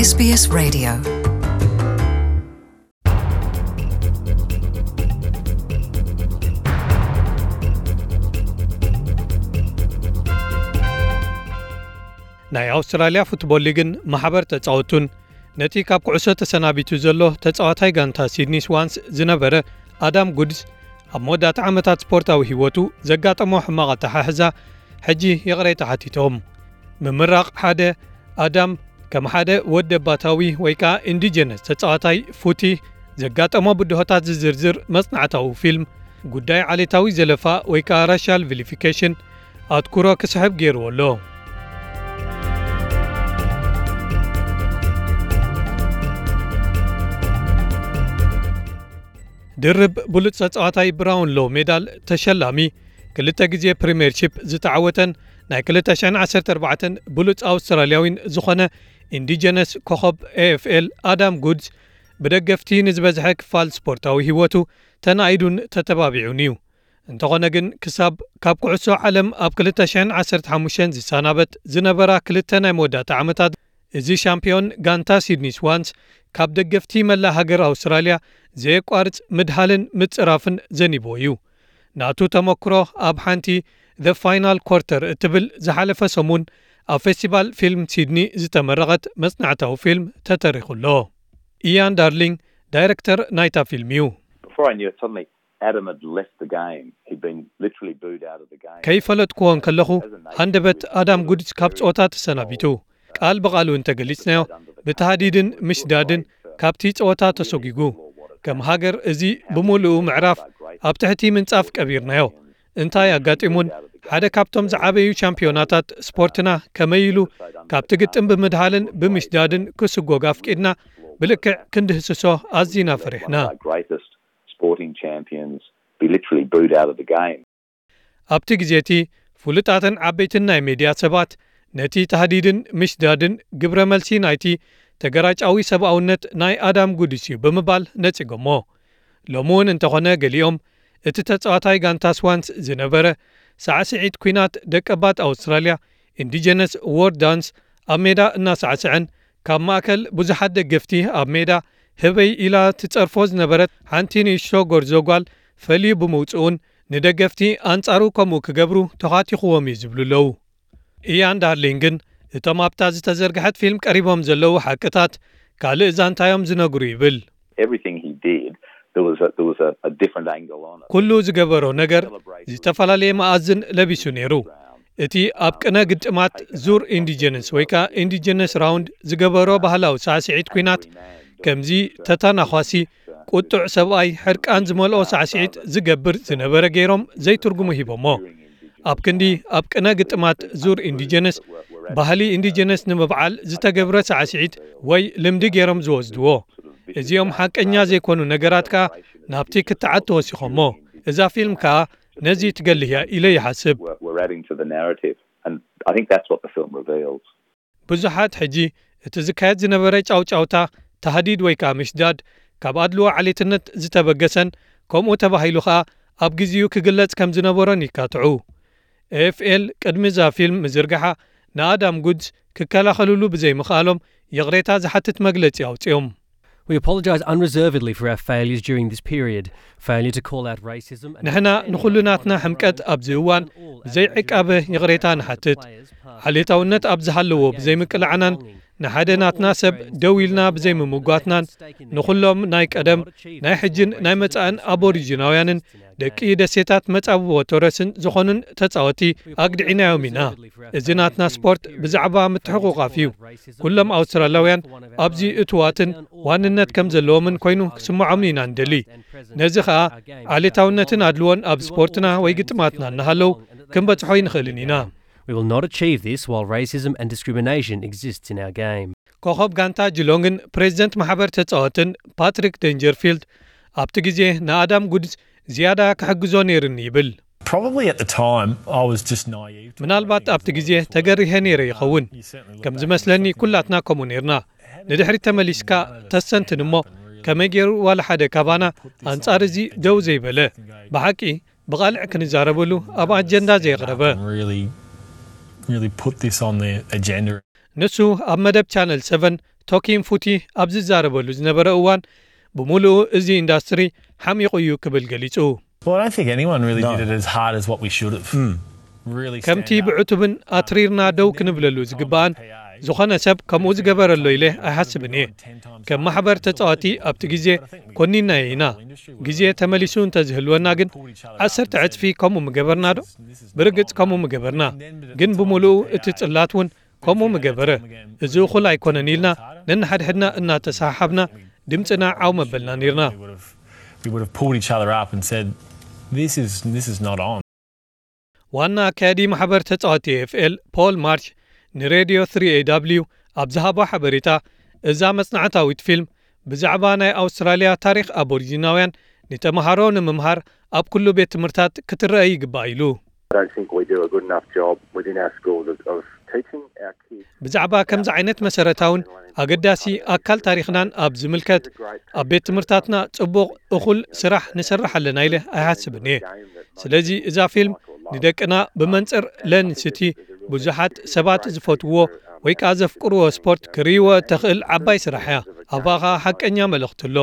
SBS Radio. ናይ ኣውስትራልያ ፉትቦል ሊግን ማሕበር ተጻወቱን ነቲ ካብ ኩዕሶ ተሰናቢቱ ዘሎ ተጻዋታይ ጋንታ ሲድኒ ስዋንስ ዝነበረ ኣዳም ጉድስ ኣብ መወዳእታ ዓመታት ስፖርታዊ ህይወቱ ዘጋጠሞ ሕማቕ ኣተሓሕዛ ሕጂ ይቕረይ ተሓቲቶም ምምራቕ ሓደ ኣዳም ከም ሓደ ወዲ ኣባታዊ ወይ ከዓ ኢንዲጀነስ ተጻዋታይ ፉቲ ዘጋጠሞ ብድሆታት ዝዝርዝር መጽናዕታዊ ፊልም ጉዳይ ዓሌታዊ ዘለፋ ወይ ከዓ ራሻል ቪሊፊኬሽን ኣትኩሮ ክስሕብ ገይርዎ ኣሎ ድርብ ብሉጽ ተጻዋታይ ብራውን ሎ ሜዳል ተሸላሚ ክልተ ግዜ ፕሪምየርሺፕ ዝተዓወተን ናይ 2014 ብሉጽ ኣውስትራልያዊን ዝኾነ ኢንዲጀነስ ኮኸብ AFL ኣዳም ጉድስ ብደገፍቲ ንዝበዝሐ ክፋል ስፖርታዊ ህይወቱ ተናኢዱን ተተባቢዑን እዩ እንተኾነ ግን ክሳብ ካብ ኩዕሶ ዓለም ኣብ 2015 ዝሰናበት ዝነበራ ክልተ ናይ መወዳእታ ዓመታት እዚ ሻምፒዮን ጋንታ ሲድኒ ስዋንስ ካብ ደገፍቲ መላ ሃገር ኣውስትራልያ ዘየቋርጽ ምድሃልን ምጽራፍን ዘኒቦ እዩ ናቱ ተመክሮ ኣብ ሓንቲ The Final Quarter እትብል ዝሓለፈ ሰሙን ኣብ ፌስቲቫል ፊልም ሲድኒ ዝተመረቐት መጽናዕታዊ ፊልም ተተሪኹሎ ኢያን ዳርሊንግ ዳይሬክተር ናይታ ፊልም እዩ ከይፈለጥክዎን ከለኹ ሃንደበት ኣዳም ጉድስ ካብ ጾታ ተሰናቢቱ ቃል ብቓሉ እንተገሊጽናዮ ብተሃዲድን ምሽዳድን ካብቲ ጸወታ ተሰጊጉ ከም ሃገር እዚ ብምሉኡ ምዕራፍ ኣብ ትሕቲ ምንጻፍ ቀቢርናዮ እንታይ ኣጋጢሙን ሓደ ካብቶም ዝዓበዩ ሻምፒዮናታት ስፖርትና ከመይሉ ካብቲ ግጥም ብምድሃልን ብምሽዳድን ክስጎግ ኣፍቂድና ብልክዕ ክንድህስሶ ኣዝና ፈሪሕና ኣብቲ ግዜቲ ፍሉጣትን ዓበይትን ናይ ሜድያ ሰባት ነቲ ተሃዲድን ምሽዳድን ግብረ መልሲ ናይቲ ተገራጫዊ ሰብኣውነት ናይ ኣዳም ጉድስ እዩ ብምባል ነጽጎሞ ሎሚ እውን እንተኾነ ገሊኦም እቲ ተጻዋታይ ጋንታ ስዋንስ ዝነበረ ሳዕስዒት ኩናት ደቀባት ኣውስትራልያ ኢንዲጀነስ ዎርድ ዳንስ ኣብ ሜዳ እናሳዕስዐን ካብ ማእከል ብዙሓት ደገፍቲ ኣብ ሜዳ ህበይ ኢላ ትጸርፎ ዝነበረት ሓንቲ ንእሽቶ ጎርዞ ጓል ፈልዩ ብምውፅኡን ንደገፍቲ ኣንጻሩ ከምኡ ክገብሩ ተኻቲኽዎም እዩ ዝብሉ ኣለዉ ኢያን ዳርሊንግን እቶም ኣብታ ዝተዘርግሐት ፊልም ቀሪቦም ዘለዉ ሓቅታት ካልእ ዛንታዮም ዝነግሩ ይብል ኩሉ ዝገበሮ ነገር ዝተፈላለየ መኣዝን ለቢሱ ነይሩ እቲ ኣብ ቅነ ግጥማት ዙር ኢንዲጀነስ ወይ ከዓ ኢንዲጀነስ ራውንድ ዝገበሮ ባህላዊ ሳዕስዒት ኩናት ከምዚ ተተናኳሲ ቁጡዕ ሰብኣይ ሕርቃን ዝመልኦ ሳዕስዒት ዝገብር ዝነበረ ገይሮም ዘይትርጉሙ ሂቦሞ ኣብ ክንዲ ኣብ ቅነ ግጥማት ዙር ኢንዲጀነስ ባህሊ ኢንዲጀነስ ንምብዓል ዝተገብረ ሳዕስዒት ወይ ልምዲ ገይሮም ዝወስድዎ እዚኦም ሓቀኛ ዘይኮኑ ነገራት ከዓ ናብቲ ክትዓት ተወሲኾሞ እዛ ፊልም ከዓ ነዚ ትገልያ ኢለ ይሓስብ ብዙሓት ሕጂ እቲ ዝካየድ ዝነበረ ጫውጫውታ ተሃዲድ ወይ ከዓ ምሽዳድ ካብ ኣድልዎ ዓሌትነት ዝተበገሰን ከምኡ ተባሂሉ ከዓ ኣብ ግዚኡ ክግለጽ ከም ዝነበሮን ይካትዑ AFL ቅድሚ ዛ ፊልም ምዝርግሓ ንኣዳም ጉድስ ክከላኸልሉ ብዘይምኽኣሎም የቕሬታ ዝሓትት መግለጺ ኣውፅኦም We apologize unreservedly for our failures during this period. Failure to call out racism. ንሕና ንኹሉናትና ሕምቀት ኣብ ዝእዋን ብዘይዕቃበ ይቕሬታ ንሓትት ሓሌታውነት ኣብ ዝሃለዎ ብዘይምቅላዕናን ንሓደ ናትና ሰብ ደው ኢልና ብዘይምምጓትናን ንኹሎም ናይ ቀደም ናይ ሕጅን ናይ መጻእን ኣቦሪጂናውያንን ደቂ ደሴታት መጻብቦ ቶረስን ዝኾኑን ተጻወቲ ኣግድዒናዮም ኢና እዚ ናትና ስፖርት ብዛዕባ ምትሕቑቓፍ እዩ ኩሎም ኣውስትራልያውያን ኣብዚ እትዋትን ዋንነት ከም ዘለዎምን ኮይኑ ክስምዖም ኢና ንደሊ ነዚ ከዓ ዓሌታውነትን ኣድልዎን ኣብ ስፖርትና ወይ ግጥማትና እናሃለው ክንበጽሖ ይንኽእልን ኢና We will not achieve this while racism and discrimination exists in our game. ኮኸብ ጋንታ ጅሎንግን ፕሬዚደንት ማሕበር ተጻወትን ፓትሪክ ደንጀርፊልድ ኣብቲ ግዜ ንኣዳም ጉድስ ዝያዳ ክሕግዞ ነይሩን ይብል Probably at the time I was just naive. ምናልባት ኣብቲ ግዜ ተገሪሄ ነይረ ይኸውን ከም ዝመስለኒ ኩላትና ከምኡ ነርና ንድሕሪ ተመሊስካ ተሰንትን እሞ ከመይ ገይሩ ዋላ ሓደ ካባና ኣንጻር እዚ ደው ዘይበለ ብሓቂ ብቓልዕ ክንዛረበሉ ኣብ ኣጀንዳ ዘይቕረበ Really put this on the agenda. ንሱ ኣብ መደብ ቻነል 7 ቶኪን ፉቲ ኣብ ዝዛረበሉ ዝነበረ እዋን ብምሉኡ እዚ ኢንዳስትሪ ሓሚቑ እዩ ክብል ገሊጹ Well, I don't think anyone really did it as hard as what we should have. Really ከምቲ ብዕቱብን ኣትሪርና ደው ክንብለሉ ዝግባአን ዝኾነ ሰብ ከምኡ ዝገበረሎ ኢለ ኣይሓስብን እየ ከም ማሕበር ተጻዋቲ ኣብቲ ግዜ ኮኒና ኢና ግዜ ተመሊሱ እንተዝህልወና ግን 10 ዕፅፊ ከምኡ ምገበርና ዶ ብርግጽ ከምኡ ምገበርና ግን ብምሉኡ እቲ ጽላት እውን ከምኡ ምገበረ እዚ እኹል ኣይኮነን ኢልና ነንሓድሕድና እናተሳሓብና ድምፅና ዓው መበልና ነርና we would have pulled each other up and said this is not on. ዋና ኣካያዲ ማሕበር ተጻዋቲ ኤፍኤል ፖል ማርች ንሬድዮ 3AW ኣብ ዝሃቦ ሓበሬታ እዛ መጽናዕታዊት ፊልም ብዛዕባ ናይ ኣውስትራልያ ታሪኽ ኣቦሪጂናውያን ንተምሃሮ ንምምሃር ኣብ ኩሉ ቤት ትምህርታት ክትረአ ይግባእ ኢሉ ብዛዕባ ከምዚ ዓይነት መሰረታውን ኣገዳሲ ኣካል ታሪኽናን ኣብ ዝምልከት ኣብ ቤት ትምህርታትና ጽቡቕ እኹል ስራሕ ንሰርሕ ኣለና ኢለ ኣይሓስብን እየ ስለዚ እዛ ፊልም ንደቅና ብመንጽር ለንስቲ ብዙሓት ሰባት ዝፈትዎ ወይ ከዓ ዘፍቅርዎ ስፖርት ክርእይዎ ተኽእል ዓባይ ስራሕ እያ ኣባኻ ሓቀኛ መልእኽቲ ኣሎ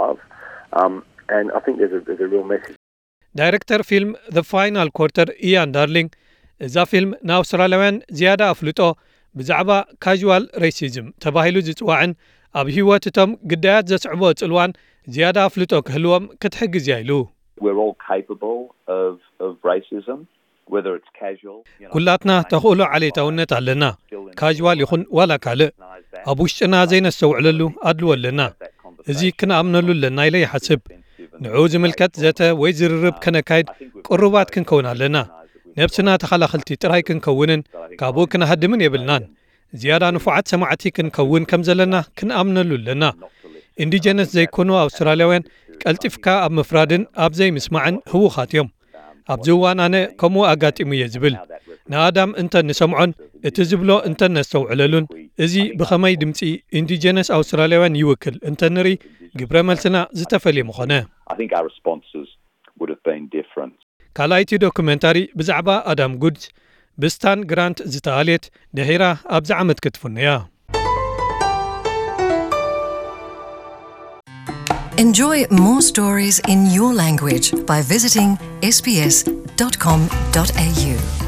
ዳይሬክተር ፊልም The Final Quarter ኢያን ዳርሊንግ እዛ ፊልም ንኣውስትራልያውያን ዝያዳ ኣፍልጦ ብዛዕባ ካዥዋል ሬሲዝም ተባሂሉ ዝጽዋዕን ኣብ ህይወት እቶም ግዳያት ዘስዕቦ ጽልዋን ዝያዳ ኣፍልጦ ክህልዎም ክትሕግዝ እያ ኢሉ We're all capable of racism, whether it's casual. ኩላትና ተኽእሎ ዓሌታውነት ኣለና ካዥዋል ይኹን ዋላ ካልእ ኣብ ውሽጥና ዘይነስተውዕለሉ ኣድልዎ ኣለና እዚ ክንኣምነሉ ኣለና ኢለ ይሓስብ ንዑ ዝምልከት ዘተ ወይ ዝርርብ ከነካይድ ቁሩባት ክንከውን ኣለና ነብስና ተኸላኸልቲ ጥራይ ክንከውንን ካብኡ ክነሃድምን የብልናን ዝያዳ ንፉዓት ሰማዕቲ ክንከውን ከም ዘለና ክንኣምነሉ ኣለና ኢንዲጀነስ ዘይኮኑ ኣውስትራልያውያን ቀልጢፍካ ኣብ ምፍራድን ኣብ ዘይምስማዕን ህውኻት እዮም ኣብዚ እዋን ኣነ ከምኡ ኣጋጢሙ እየ ዝብል ንኣዳም እንተ ንሰምዖን እቲ ዝብሎ እንተ ነስተውዕለሉን እዚ ብኸመይ ድምፂ ኢንዲጀነስ ኣውስትራልያውያን ይውክል እንተ ንርኢ ግብረ መልስና ዝተፈልየ ምኾነ ካልኣይቲ ዶኩሜንታሪ ብዛዕባ ኣዳም ጉድስ ብስታን ግራንት ዝተሃልየት ድሒራ ኣብዚ ዓመት ክትፍነያ Enjoy more stories in your language by visiting sbs.com.au.